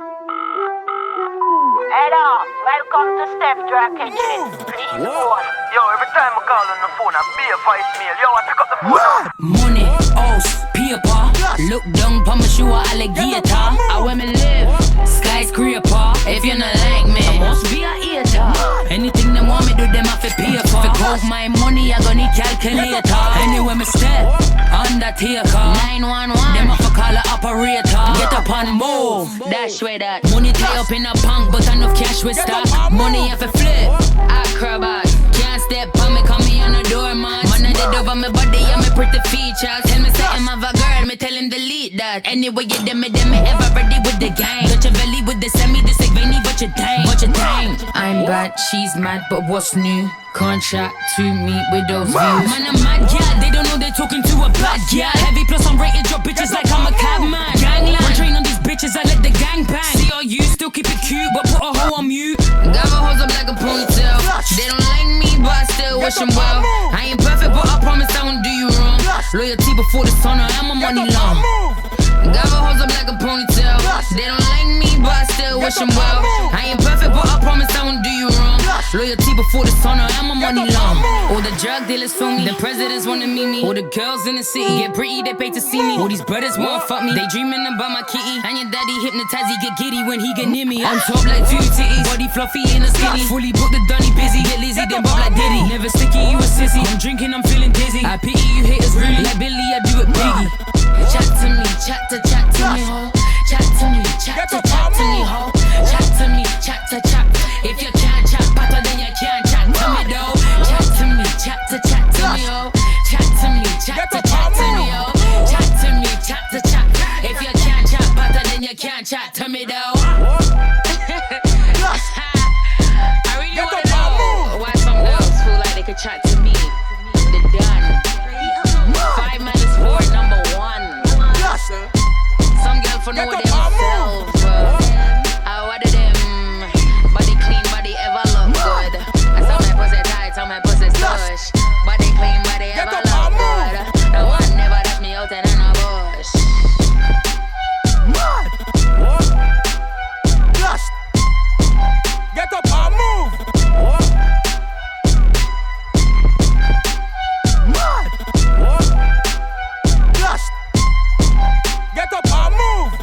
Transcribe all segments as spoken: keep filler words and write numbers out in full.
Hello, welcome to Steph Drag Kitchen. Please hold. Yo, every time I call on the phone, I be a voicemail. Yo, I pick up the phone. Money, house, paper. Look down pa my shoe, alligator. I where me live, skyscraper. If you not like me, I must be a hater. Anything them want me do, them have to pay for. If I count my money, I gonna need calculator. Anywhere me step, undertaker. nine one one, them have to call a operator. Get up and move, dash way that. Money tie up in a punk, but enough cash with stock. Money have to flip, acrobat. Can't step on me, come me on the doormat. Man, I did over my body and my pretty features. Tell me something of a girl, me tell him delete that. Anyway, you dem me, dem me ever ready with the gang. Touch your belly with the semi, this like Vinny, what you think? What you think? I'm bad, she's mad, but what's new? Contract to meet with those views. Man, I'm mad, yeah, they don't know they're talking to a bad yeah. Heavy plus I'm rated, drop bitches like I'm a cabman. Gangland, one train on these bitches, I let the gang bang. See all you, still keep it cute, but put a hoe on mute. Got my hoes up like a ponytail. They don't like me, but I still wish them well. I ain't perfect, but I promise I won't do you wrong. Loyalty before the sun, I am a money long. Got my hoes up like a ponytail. They don't like me, but I still wish them well. I ain't perfect, but I promise I won't do you wrong. Loyalty before the sun, I am a money long. All the drug dealers feel me, the presidents wanna meet me. All the girls in the city get pretty, they pay to see me. All these brothers wanna fuck me, they dreaming about my kitty. And your daddy hypnotize, he get giddy when he get near me. I'm top like two titties, body fluffy in a skinny. Fully booked the dunny busy, get lazy, then bob like Diddy. Never sticky, you a sissy. I'm drinking, I'm feeling dizzy. I pity you haters really, like Billy, I do it biggie. Chat to me, chat to chat to me, ho. Chat to me, chat to chat to me, ho. Chat to me, chat to chat. If you can't chat better, then you can't chat to me, though. Chat to me, chat to chat to me, ho. Chat to me, chat to chat to me, ho. Chat to me, chat to chat. If you can't chat better, then you can't chat to me, though. I really wanna know why some girls feel like they could chat to me. They're done. Five minutes for number one. Some girls for know themselves, bro. I water them, body clean, body ever look good. I saw my pussy tight, saw my pussy slush. Body clean, body ever look good. No one never left me out in a bush. Get up and move. Mad. Just get up and move.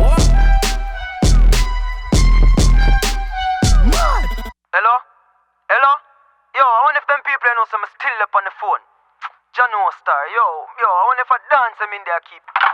Mad. Hello? Hello? Yo, I wonder if them people I know some still up on the phone. Jano Star, yo, yo, I wonder if I dance them in there keep.